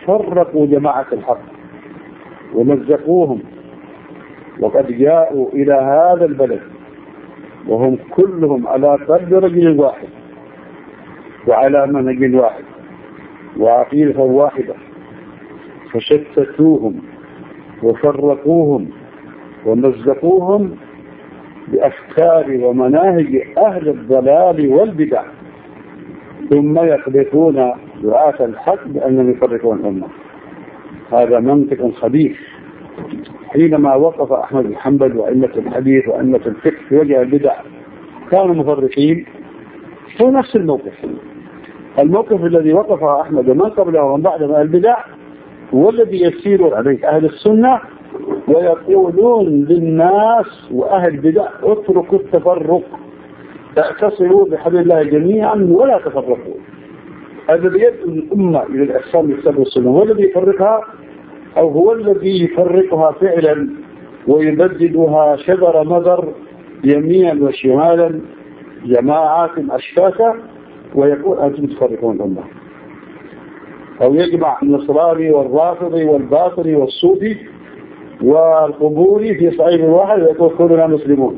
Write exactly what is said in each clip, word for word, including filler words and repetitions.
فرقوا جماعة الحق ومزقوهم، وقد جاءوا إلى هذا البلد وهم كلهم على قلب رجل واحد وعلى منهج واحد وعقيدة واحدة، فشتتوهم وفرقوهم ومزقوهم بأفكار ومناهج أهل الضلال والبدع، ثم يقذفون دعاة الحق بأنهم يفرقون الأمة. هذا منطق خبيث. حينما وقف أحمد بن حنبل وأئمة الحديث وأئمة الفقه في وجه البدع كانوا مفرقين، هو نفس الموقف. الموقف الذي وقفه أحمد ومن قبله ومن بعده من البدع هو الذي يسير عليه أهل السنة ويقولون للناس وأهل البدع اتركوا التفرق، اعتصموا بحبل الله جميعا ولا تفرقوا. هذا يدعو الأمة إلى الإحسان بالكتاب والسنة. هو الذي يفرقها أو هو الذي يفرقها فعلا ويبددها شذر مذر يمينا وشمالا جماعات أشتاتا ويقول أنتم تفرقون الأمة، أو يجمع النصراني والرافضي والباطني والصوفي والقبوري في صعيد واحد ويقول كلنا مسلمون،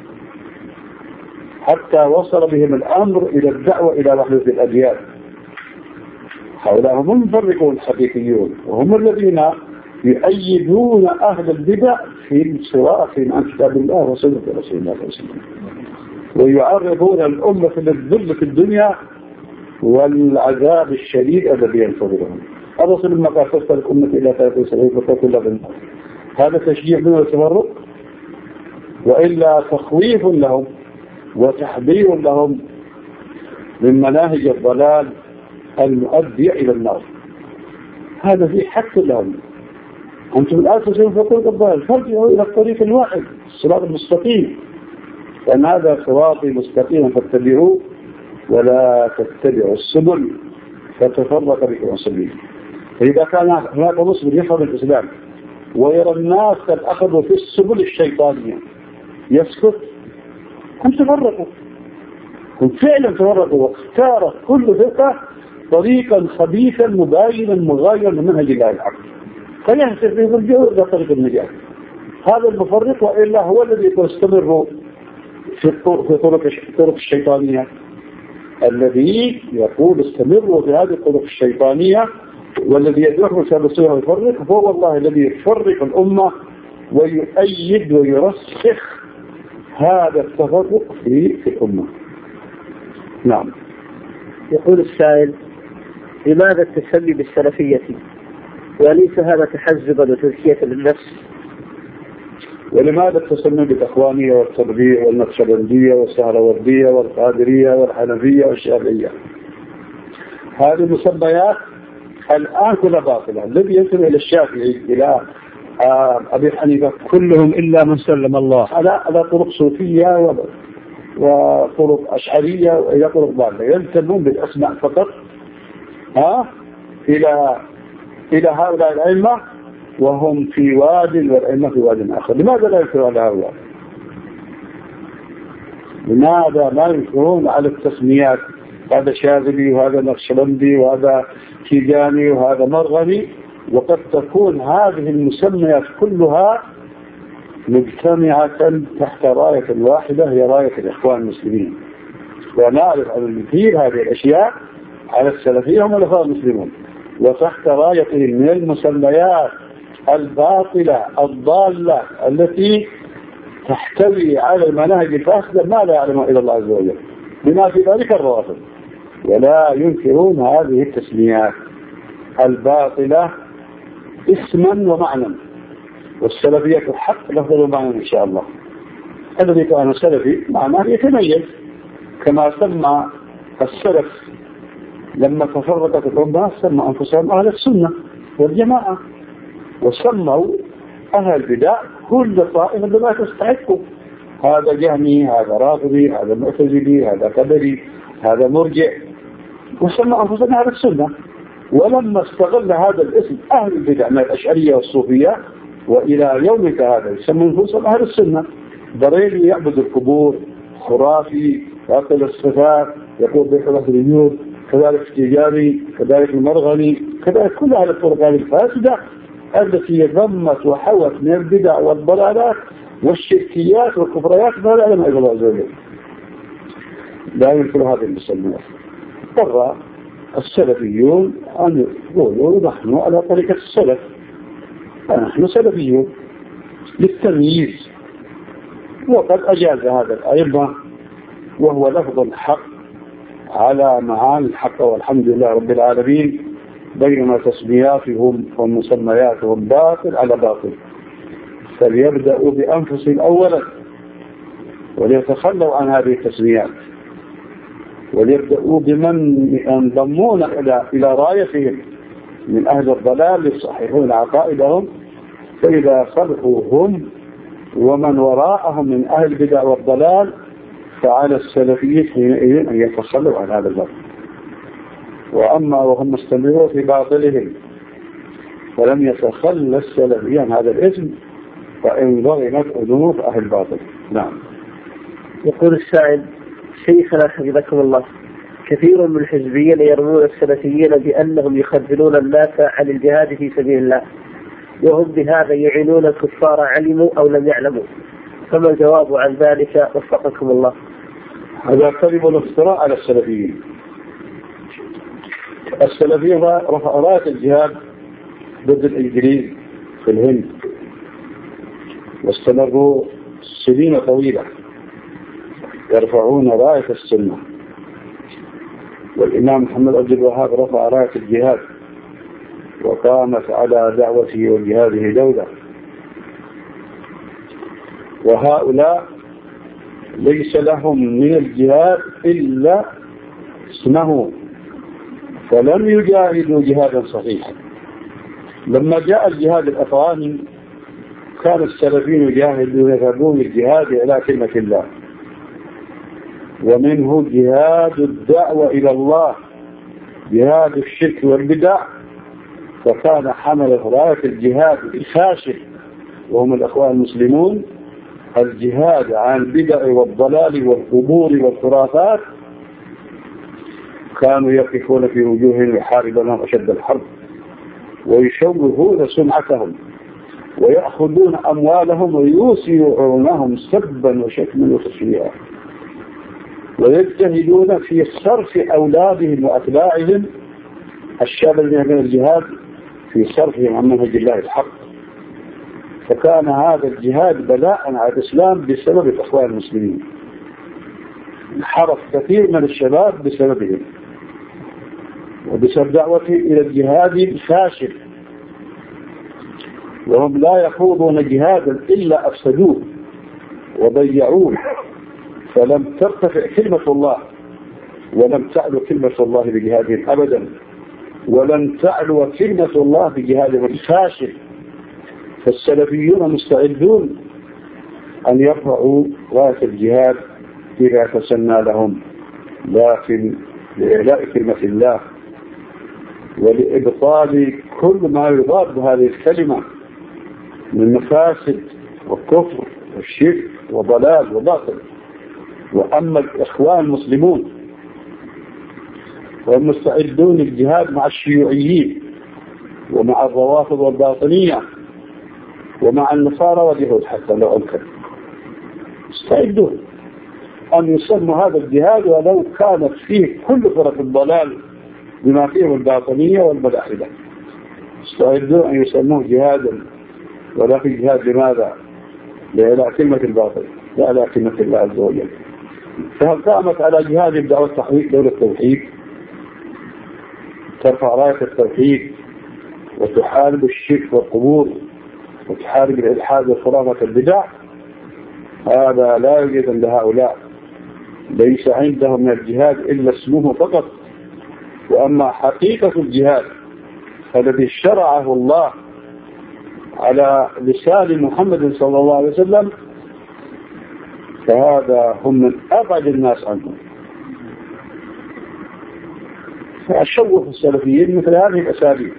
حتى وصل بهم الأمر إلى الدعوة إلى وحدة الأديان. هؤلاء هم المفرقون الحقيقيون، وهم الذين يؤيدون أهل البدع في الصراع عن كتاب الله وسنة رسول الله صلى الله عليه وسلم، ويعرضون الأمة للذل في الدنيا والعذاب الشديد الذي ينتظرهم. الرسول لما قال تفترق الأمة إلى ثلاثة وسبعين فرقة كلها بالنار، هذا تشجيع من التفرق وإلا تخويف لهم وتحذير لهم من مناهج الضلال المؤدي إلى النار. هذا في حق لهم. أنتم الآن تسيرون في طريق الضلال، فارجعوا إلى الطريق الواحد الصراط المستقيم، لأن هذا صراطي مستقيم فاتبعوه ولا تتبعوا السبل فتفرق بكم عن سبيله. فإذا كان هناك مسلم يفهم الإسلام ويرى الناس قد أخذوا في السبل الشيطانية يسكت، هم تفرقوا، هم فعلا تفرقوا، واختارت كل فرقة طريقا خبيثا مباينا مغايرا لمنهج الله الحق، فيهتف به الجو إلى طريق النجاة. هذا المفرق، وإلا هو الذي يستمر في الطرق الطرق الشيطانية، الذي يقول استمروا في هذه الطرق الشيطانية والذي يدعو سبب السنة ويفرق، هو والله الذي يفرق الأمة ويؤيد ويرسخ هذا التفرق في في الأمة. نعم. يقول السائل: لماذا التسمي بالسلفية؟ وليس هذا تحزبا وتزكية للنفس؟ ولماذا التسمي بالإخوانية والتربية والنقشبندية والسهروردية والقادرية والحنفية والشافعية؟ هذه المسميات الآن كلها باطلة. الذي ينتمي إلى الشافعي إلى أبي حنيفة كلهم إلا من سلم الله على على طرق صوفية وطرق أشعرية وإلى طرق ضالة، ينتمون بالأسماء فقط ها إلى إلى هؤلاء الأئمة وهم في واد والأئمة في واد آخر. لماذا لا ينكرون على هؤلاء؟ لماذا لا ينكرون على التسميات؟ هذا شاذلي وهذا نقشبندي وهذا تيجاني وهذا مرغني، وقد تكون هذه المسميات كلها مجتمعة تحت راية واحدة هي راية الإخوان المسلمين. ونعرف أن الكثير هذه الأشياء على السلفية هم الإخوان المسلمون، وتحت رايتهم من المسميات الباطلة الضالة التي تحتوي على المناهج الفاسدة ما لا يعلم إلا الله عز وجل، بما في ذلك الروافض. ولا ينكرون هذه التسميات الباطلة اسما ومعنى، والسلفية الحق لفظ ومعنى إن شاء الله. الذي كان سلفي معناه يتميز، كما سمى السلف لما تفرقت الأمة سمى أنفسهم أهل السنة والجماعة، وسموا أهل البدع كل طائفة بما تستحقوا، هذا جهمي، هذا رافضي، هذا معتزلي، هذا قدري، هذا مرجع، وسمى أنفسهم أهل السنة. ولما استغل هذا الاسم أهل البدع من الأشعرية والصوفية وإلى يومك هذا يسمى أنفسهم أهل السنة. بريلي يعبد القبور، خرافي يقول الصفات، يقول بحرة الوجود، كذلك التجاري، كذلك المرغني، كذلك كل هذه الطرق الفاسدة التي ضمت وحوت من البدع والضلالات والشركيات والكفريات ما لا يعلم إلا الله عز وجل. لا يمكن هذه المسلمات. اضطر السلفيون أن يقولوا نحن على طريقة السلف، فنحن سلفيون للتمييز. وقد أجاز هذا الأئمة وهو لفظ الحق على معاني الحق والحمد لله رب العالمين، بينما تسمياتهم ومسمياتهم باطل على باطل. فليبدأوا بأنفسهم أولا وليتخلوا عن هذه التسميات، وليبدأوا بمن ينضمون إلى إلى رايتهم من أهل الضلال يصححون عقائدهم، فإذا صلحوا هم ومن وراءهم من أهل البدع والضلال فعلى السلفيين حينئذ أن يتخلوا عن هذا الباطل. وأما وهم مستمرون في باطلهم ولم يتخلى السلفيين عن هذا الاسم فإن ضغمت أذنوب أهل الباطل. نعم. يقول السائل: شيخنا حفظكم الله، كثير من الحزبيين يرمون السلفيين بأنهم يخذلون الناس عن الجهاد في سبيل الله، وهم بهذا يعينون الكفار علموا أو لم يعلموا، فما الجواب عن ذلك وفقكم الله؟ هذا كذب وافتراء على السلفيين. السلفيين رفعوا راية الجهاد ضد الإنجليز في الهند، واستمروا سنين طويلة يرفعون راية السنة. والإمام محمد عبد الوهاب رفع راية الجهاد وقامت على دعوته وجهاده دولة. وهؤلاء ليس لهم من الجهاد إلا اسمه، فلم يجاهدوا جهادا صحيحا. لما جاء الجهاد الأفغاني كان السلفيين يجاهدون يذهبون الجهاد إلى كلمة الله، ومنه جهاد الدعوة إلى الله، جهاد الشرك والبدع. فكان حمل راية الجهاد الفاشل وهم الأخوان المسلمون الجهاد عن البدع والضلال والقبور والخرافات. كانوا يقفون في وجوههم يحاربونهم أشد الحرب ويشوهون سمعتهم ويأخذون أموالهم ويوسعونهم سبا وشتما وتشويعا، ويجتهدون في صرف أولادهم وأتباعهم الشاب الذين من الجهاد في صرفهم عن منهج الله الحق. فكان هذا الجهاد بلاء على الإسلام بسبب الأخوان المسلمين. انحرف كثير من الشباب بسببهم وبسبب دعوته إلى الجهاد الفاشل، وهم لا يخوضون جهادا إلا أفسدوه وضيعوه، فلم ترتفع كلمة الله ولم تعلو كلمة الله بجهادهم أبدا، ولم تعلو كلمة الله بجهادهم الفاشل. فالسلفيون مستعدون أن يرفعوا راية الجهاد إذا تسنى لهم، لكن لإعلاء كلمة الله ولإبطال كل ما يضاد هذه الكلمة من مفاسد وكفر والشرك وضلال وباطل. وأما الإخوان المسلمون هم مستعدون الجهاد مع الشيوعيين ومع الروافض والباطنية ومع النصارى واليهود حتى لو أمكن، مستعدون أن يسموا هذا الجهاد ولو كانت فيه كل فرق الضلال بما فيه الباطنية والملاحدة، مستعدون أن يسموه جهادا، ولكن جهاد لماذا؟ لإعلاء كلمة الباطل، لإعلاء كلمة الله عز وجل. فهل قامت على جهاد الدعوة التحويل دولة التوحيد ترفع راية التوحيد وتحارب الشرك والقبور وتحارب الإلحاد والخرافة البدع؟ هذا لا يوجد عند هؤلاء، ليس عندهم من الجهاد إلا اسمه فقط. وأما حقيقة الجهاد الذي شرعه الله على لسان محمد صلى الله عليه وسلم فهذا هم من أبعد الناس عنه. فأشوف السلفيين مثل هذه الأساليب،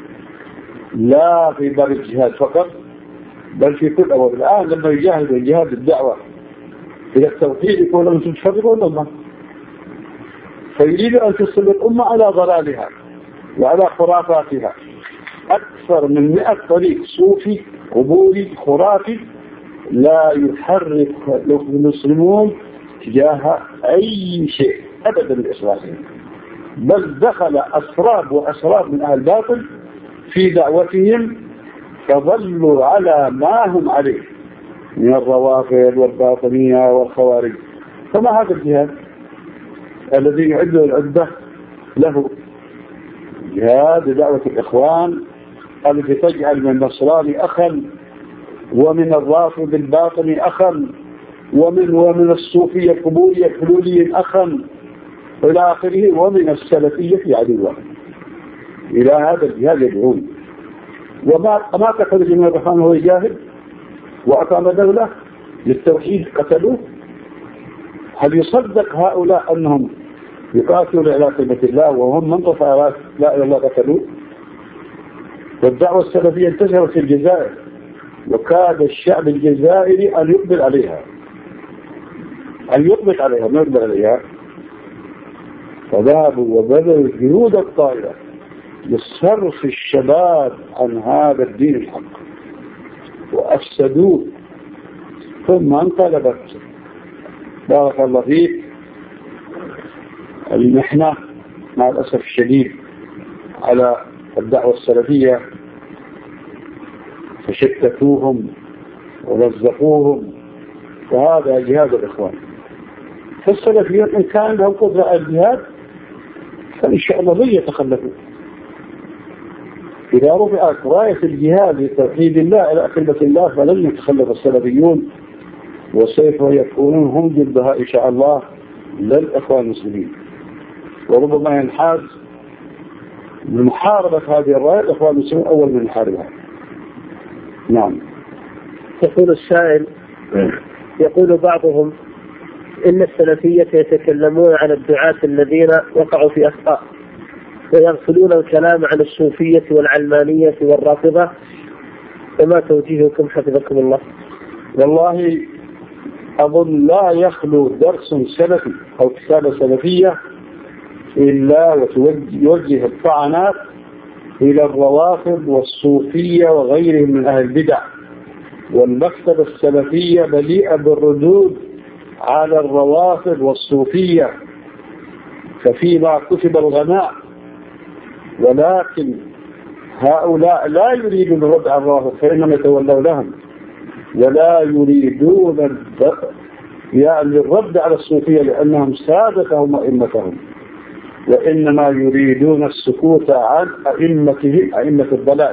لا في باب الجهاد فقط بل في كل أول. الآن لما يجاهد الجهاد الدعوة إلى التوحيد يقول أنتم تفرقون الله، فيريد أن تصل الأمة على ضلالها وعلى خرافاتها. أكثر من مئة طريق صوفي قبوري خرافي لا يحرك المسلمون تجاه أي شيء أبدا الإسرائيل، بل دخل أسراب وأسراب من أهل الباطل في دعوتهم فظلوا على ما هم عليه من الروافض والباطنية والخوارج. فما هذا الجهاد الذي يعد العدة له؟ جهاد دعوة الإخوان التي تجعل من النصراني أخا ومن الرافض الباطني أخا ومن ومن الصوفية القبورية الحلولية أخا إلى آخره، ومن السلفية عدوا. إلى هذا الجهاد يدعون. وما ما تخرج من الرحمن هو يجاهد وأقام دولة للتوحيد قتلوه. هل يصدق هؤلاء أنهم يقاتلون على كلمة الله وهم من رفع لا إله إلا الله قتلوه؟ والدعوة السلفية انتشرت في الجزائر وكاد الشعب الجزائري أن يقبل عليها أن يقبل عليها ما يقبل عليها فذهبوا وبذلوا جنود الطائرة لصرف الشباب عن هذا الدين الحق وأفسدوه، ثم انقلبت بارك الله فيك المحنة مع الأسف الشديد على الدعوة السلفية، فشتتوهم ورزقوهم، وهذا جهاد الإخوان. فالسلفيون إن كان لهم قدرة على الجهاد فإن شاء الله لن يتخلفوا. إذا رفعت راية الجهاد لتوحيد الله إلى كلمة الله فلن يتخلف السلفيون، وسوف يكونون هم ضدها إن شاء الله لا الإخوان المسلمين، وربما ينحاز من محاربة هذه الراية الإخوان المسلمين أول من يحاربها. نعم. يقول السائل، يقول بعضهم إن السلفية يتكلمون عن الدعاة الذين وقعوا في أخطاء ويغفلون الكلام عن الصوفية والعلمانية والرافضة، فما توجيهكم حفظكم الله؟ والله أظن لا يخلو درس سلفي أو كتابة سلفية إلا وتوجه الطعنات إلى الروافض والصوفية وغيرهم من أهل البدع، والمكتبة السلفية مليئة بالردود على الروافض والصوفية، ففيما كتب الغناء، ولكن هؤلاء لا يريدون الرد على الروافض فإنما يتولوا لهم، ولا يريدون يعني الرد على الصوفية لأنهم سادتهم وإمتهم، وإنما يريدون السكوت عن أئمتهم أئمة الضلال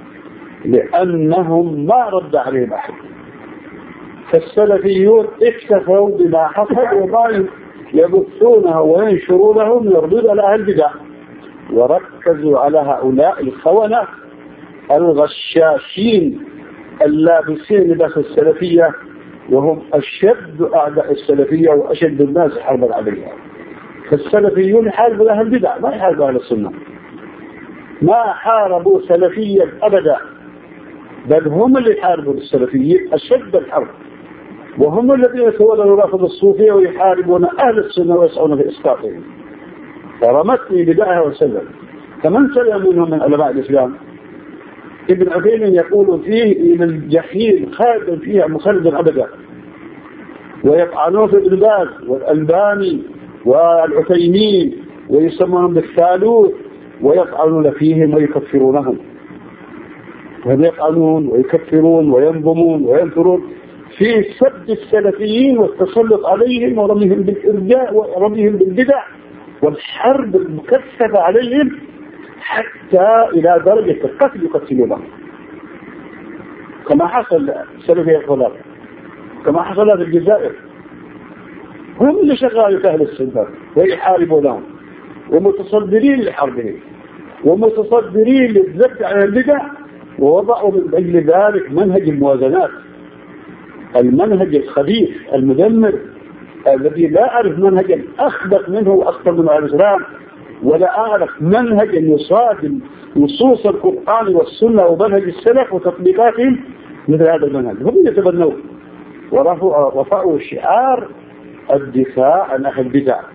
لأنهم ما رد عليهم أحد. فالسلفيون اكتفوا بما حصل وما يبثونه وينشرونه من الردود على أهل البدع، وركزوا على هؤلاء الخونة الغشاشين اللابسين لباس السلفية، وهم أشد أعداء السلفية وأشد الناس حربا عليها. فالسلفيون يحاربوا أهل البدع ما يحاربوا أهل السنة، ما حاربوا سلفيا أبدا، بل هم اللي يحاربوا السلفيين أشد الحرب، وهم الذين يتولوا رافض الصوفية ويحاربون أهل السنة ويسعون في إسقاطهم. فرمتني بداية وسلم، فمن سلم منهم من علماء الإسلام؟ ابن عثيمين يقول فيه إلى الجحيم خالدا فيها مخلدا أبدا، ويطعنون في ابن باز والألباني والعثيمين ويسمونهم بالثالوث، ويطعنون فيهم ويكفرونهم، وهم يطعنون ويكفرون وينظمون وينثرون في سب السلفيين والتسلط عليهم ورميهم بالإرجاء ورميهم بالبدع والحرب المكثفة عليهم حتى إلى درجة القتل يقتلونهم، كما حصل سلفي الخلاف، كما حصل في الجزائر. هم اللي شغالوا في أهل السنة ويحاربوا لهم ومتصدرين لحربهم ومتصدرين للذب عن البدع، ووضعوا من أجل ذلك منهج الموازنات، المنهج الخبيث المدمر الذي لا أعرف منهجا أخبث منه وأخطر من الإسلام، ولا أعرف منهجا يصادم نصوص القرآن والسنة ومنهج السلف وتطبيقاتهم مثل هذا المنهج. هم يتبنوا ورفعوا شعار الدفاع عن أهل البدع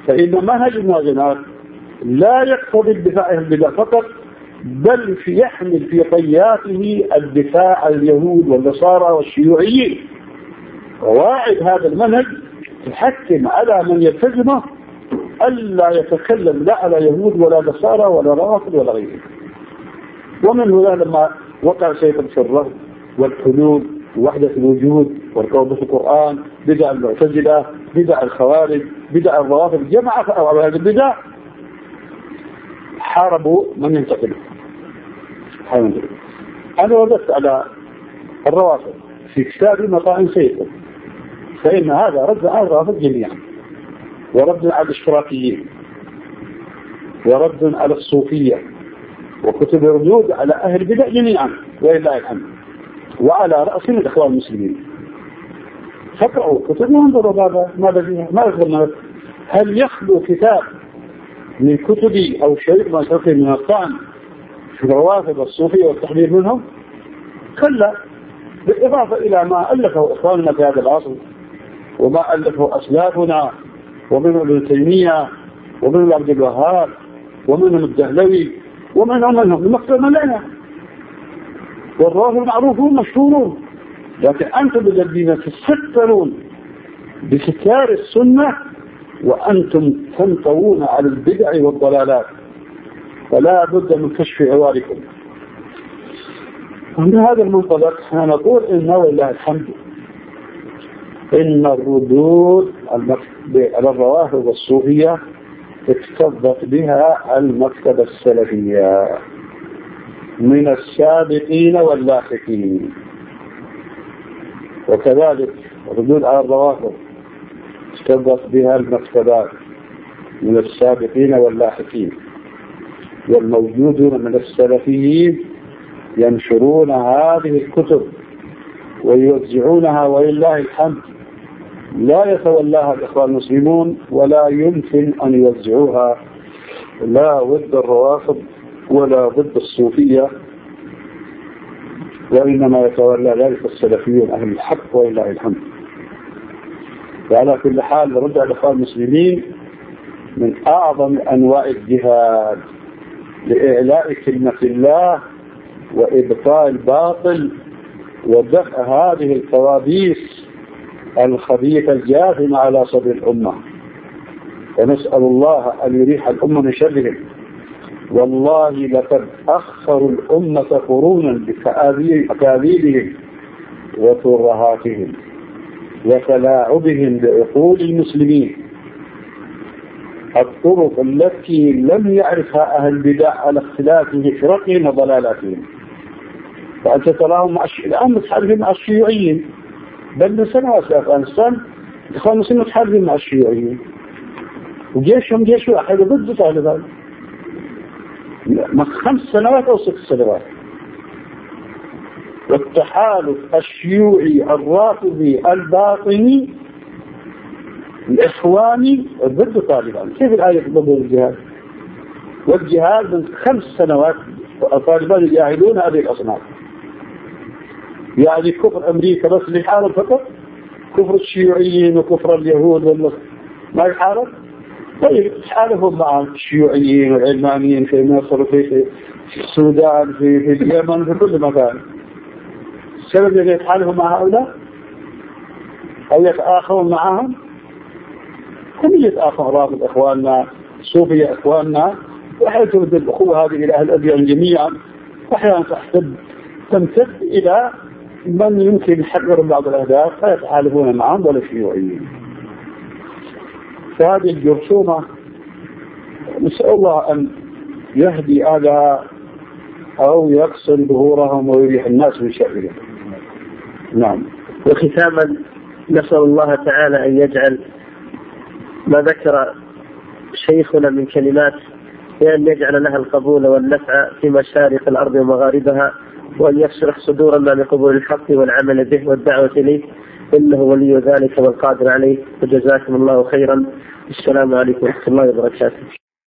فإن منهج الموازنات لا يقتضي الدفاع عن البدع فقط، بل في يحمل في طياته الدفاع عن اليهود والنصارى والشيوعيين. قواعد هذا المنهج تحكم على من يلتزمه ألا يتكلم لا على يهود ولا نصارى ولا روافض ولا غيره. ومن هنا لما وقع شيخ الشر والحلول ووحدة الوجود والقول في القرآن، بدع المعتزلة، بدع الخوارج، بدع الروافض، جمع أو هذه البدع حاربوا من ينتقله. أنا وردت على الروافض في كتاب مطاعم سيكون، فإن هذا رد على الروافض جميعا، ورد على الاشتراكيين، ورد على الصوفية، وكتب ردود على أهل البدع جميعا ولله الحمد، وعلى رأسهم الإخوان المسلمين. فقرأوا كتبهم انظروا هذا ماذا فيها، ما يخبرنا. هل يخلو كتاب من كتبي أو شيء ما سوى من الطعن في الروافض الصوفية والتحذير منهم؟ كلا، بالإضافة إلى ما ألفه إخواننا في هذا العصر وما ألفه أسلافنا، ومنهم ابن تيمية ومنهم عبد الوهاب ومنهم الدهلوي ومنهم منهم المكتب ملأنا، والروافض معروفون مشهورون، لكن أنتم الذين تسترون بستار السنة وأنتم تنطوون على البدع والضلالات، فلا بد من كشف عواركم. ومن هذا المنطلق نقول إنه ولله الحمد إن الردود على الروافض والصوفية اكتظت بها المكتبة السلفية من السابقين واللاحقين، وكذلك الردود على الروافض اكتظت بها المكتبات من السابقين واللاحقين، والموجودون من السلفيين ينشرون هذه الكتب ويوزعونها ولله الحمد، لا يتولاها الإخوان المسلمون ولا يمكن أن يوزعوها لا ضد الروافض ولا ضد الصوفية، وإنما يتولى ذلك السلفيون أهل الحق ولله الحمد. وعلى كل حال رد على الإخوان المسلمين من أعظم أنواع الجهاد لإعلاء كلمة الله وإبطاء الباطل ودفع هذه الكوابيس الخبيثة الجاثمة على صدر الأمة، ونسأل الله أن يريح الأمة من شرهم. والله لقد أخروا الأمة قرونا بأكاذيبهم وترهاتهم وتلاعبهم بعقول المسلمين، الطرق التي لم يعرفها أهل البدع على اختلاف فرقهم وضلالاتهم. فأنت تراهم مع الشيء الآن متحالفين مع الشيوعيين، بل من سنوات في أفغانستان الإخوان المسلمين متحالفين مع الشيوعيين، وجيشهم جيش واحد ضد طالبان من خمس سنوات أو ست سنوات. والتحالف الشيوعي الرافضي الباطني الإخواني ضد طالبان، كيف الآية ضد الجهاد؟ والجهاد من خمس سنوات الطالبان يجاهدون هذه الأصناف، يعني كفر أمريكا بس اللي يحارب فقط، كفر الشيوعيين وكفر اليهود والمصر ما يحارب. طيب يحاربهم مع الشيوعيين والعلمانيين في مصر وفي السودان في, في اليمن في كل مكان. السبب اللي يتحالفوا مع هؤلاء أو يتآخون معهم، هم يتآخون رافض إخواننا، صوفية إخواننا، وحيث تمد الأخوة هذه إلى أهل الأديان جميعا، وأحيانا تحتد تمتد إلى من يمكن يحقق بعض الأهداف فيتحالفون معهم ولا شيوعيين. فهذه الجرثومة نسأل الله أن يهدي أهلها أو يقصر ظهورهم ويريح الناس من شرهم. نعم. وختاما نسأل الله تعالى أن يجعل ما ذكر شيخنا من كلمات بأن يجعل لها القبول والنفع في مشارق الأرض ومغاربها، وأن يشرح صدورنا لقبول الحق والعمل به والدعوة إليه، إنه ولي ذلك والقادر عليه. وجزاكم الله خيرا. السلام عليكم ورحمة الله وبركاته.